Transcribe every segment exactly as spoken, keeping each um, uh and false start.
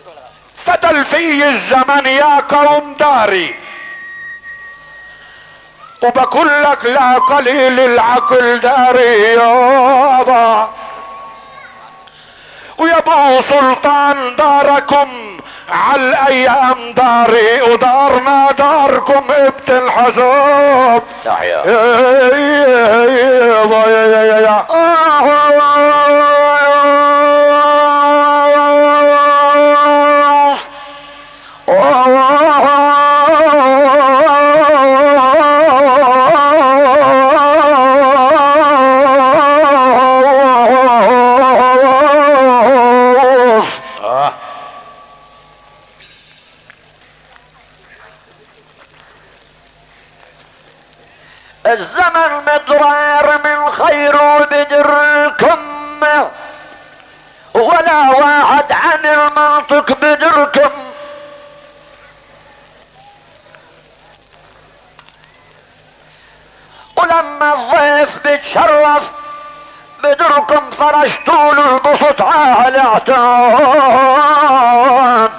فتل في الزمن يا قوم داري، وبقول لك لا قليل العقل داري يابا. ويا ابو سلطان داركم عالايام داري، ودارنا داركم ابت الحزاب. تحيا الزمن مضرار من خير بدركم، ولا واحد عن المنطق بدركم. ولما الضيف بتشرف بدركم فرشتوا له البسط على الاعتاب.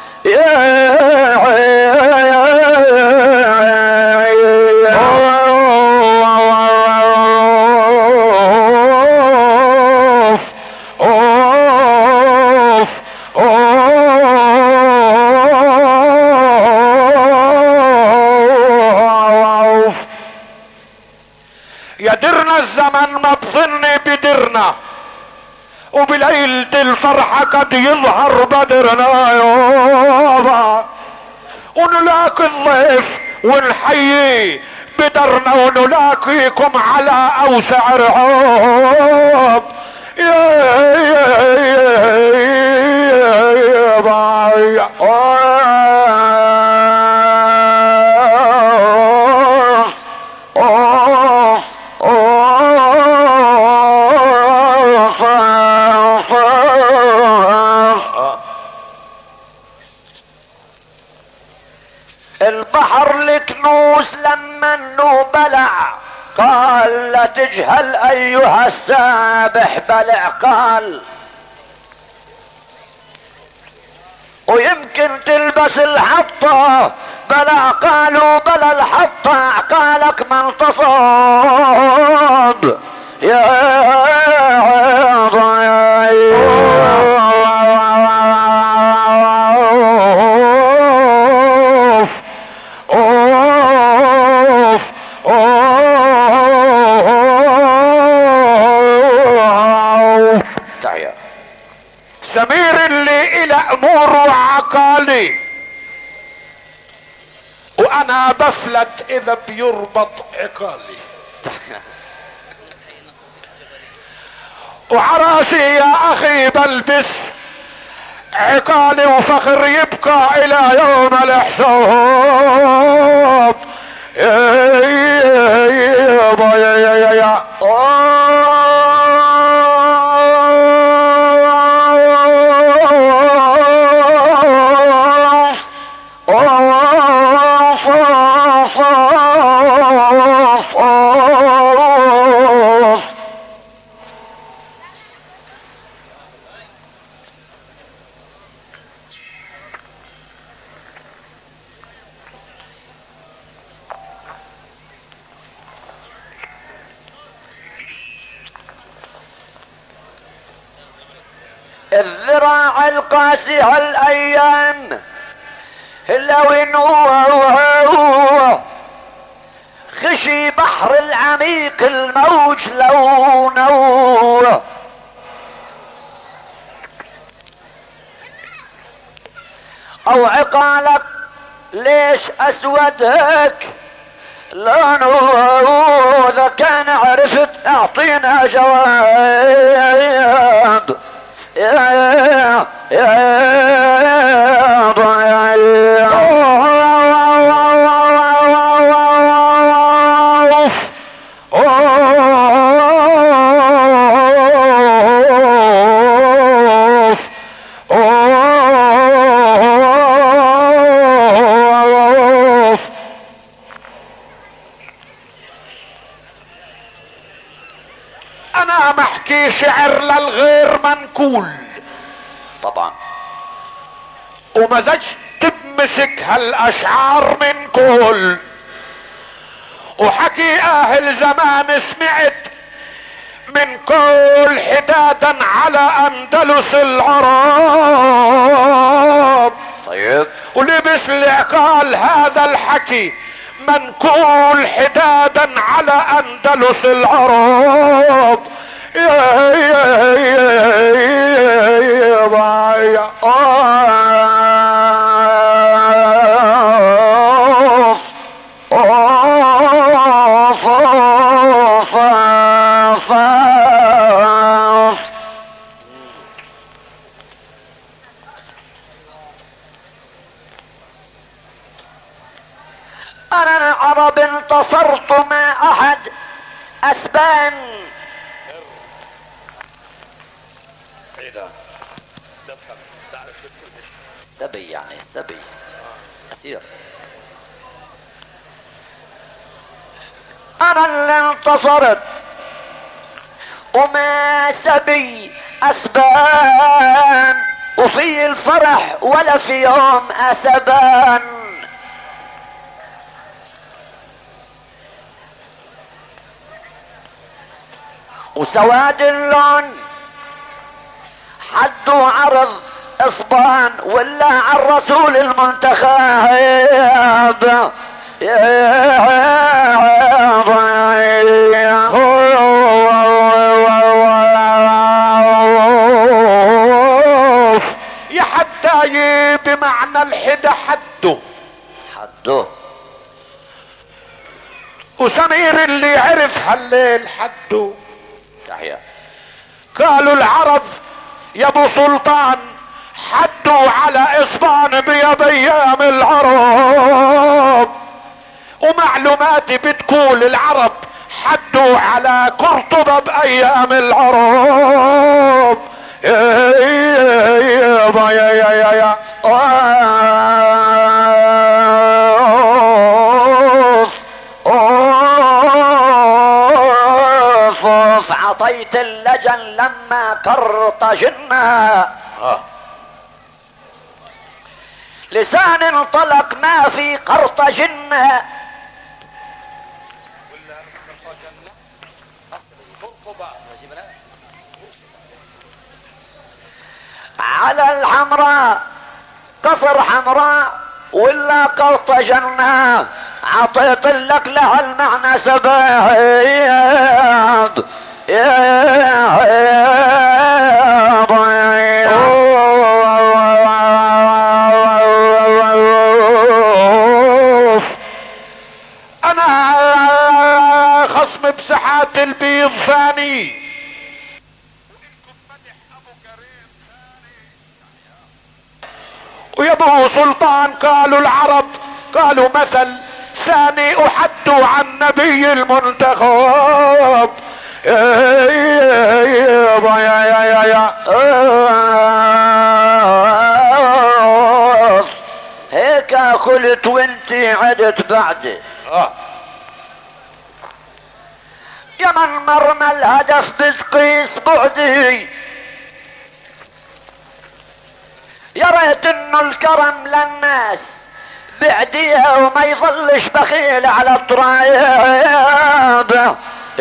يدرنا الزمن ما بظني بدرنا، وبليلة الفرحة قد يظهر بدرنا يابا. ونلاقي الضيف ونحيي بدرنا، ونلاقيكم على اوسع رحاب. يا البحر الكنوس لما انه بلع قال لا تجهل ايها السابح بلع. قال ويمكن تلبس الحطة بلع، قالوا بلا الحطة قالك ما انتصاب. يا سمير اللي الى امور وعقالي، وانا بفلت اذا بيربط عقالي. وعراسي يا اخي بلبس عقالي، وفخر يبقى الى يوم الحساب. يا يا يا يا الذراع القاسي هالايام لو نوه خشي بحر العميق الموج لو نوه. او عقالك ليش اسود هيك لونه، اذا كان عرفت اعطينا جواب. يا يا انا محكي شعر للغير منقول طبعا. ومزجت بمسك هالاشعار من كل، وحكي اهل زمان سمعت من كل حدادا على اندلس العرب. طيب ولبس العقال هذا الحكي منكول حدادا على اندلس العرب. يا يا يا يا انا العرب انتصرت ما احد اسبان. سبي يعني سبي اسير. انا اللي انتصرت وما سبي اسبان، وفي الفرح ولا في يوم اسبان. وسواد اللون حد وعرض اصبان، ولا على الرسول المنتخب. يا حداي بمعنى الحدى حده حده، وسمير اللي عرف هالليل حده. تحية. قالوا العرب يا ابو سلطان حدوا على اصبان بيد ايام العرب، ومعلوماتي بتقول العرب حدوا على قرطبة بايام العرب. يا يا يا يا يا يا عطيت اللجن لما قرطجنا. آه. لسان انطلق ما في قرطجنا. على الحمراء قصر حمراء ولا قرطجنا. عطيت لك لها المعنى سبايد. انا خصم بساحات البيض ثاني، ويا ابو سلطان قالوا العرب قالوا مثل ثاني احدوا عن نبي المنتخب. يا يا يا يا يا هيك اكلت وانتي عدت بعدي. آه. يا من مرمى الهدف بتقيس بعدي. يا ريت انه الكرم للناس بعديها وما يظلش بخيل على التراب.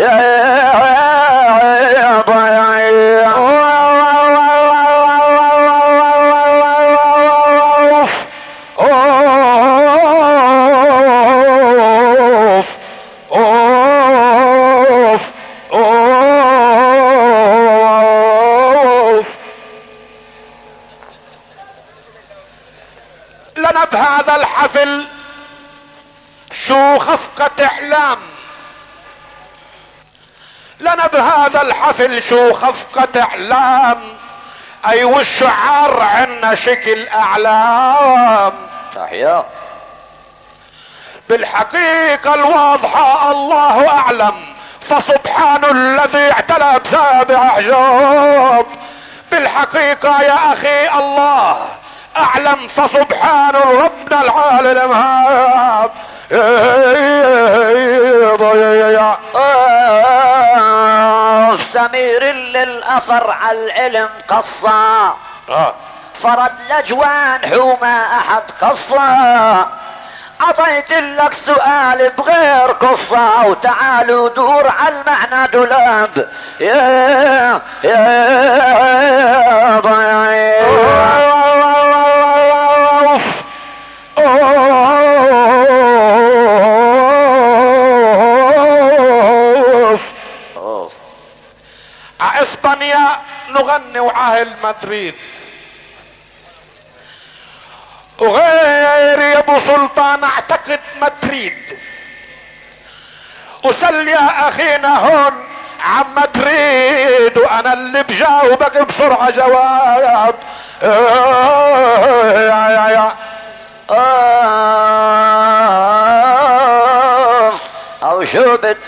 لنا بهذا الحفل شو خفقة اعلام، لنا بهذا الحفل شو خفقة اعلام. اي والشعار عنا شكل اعلام. تحية. بالحقيقة الواضحة الله اعلم، فسبحان الذي اعتلى بسابع حجاب. بالحقيقة يا اخي الله اعلم، فسبحان ربنا العالي الامهاب. سمير اللي الاثر على العلم قصة. آه. فرد لجوان وما احد قصة. عطيت لك سؤال بغير قصة وتعالوا دور على المعنى دولاب. يا يا اسبانيا نغني وعاهل مدريد، وغير يا ابو سلطان اعتقد مدريد، وسل يا اخينا هون عم مدريد، وانا اللي بجاوبك بسرعة جواب. يا يا يا او شو بد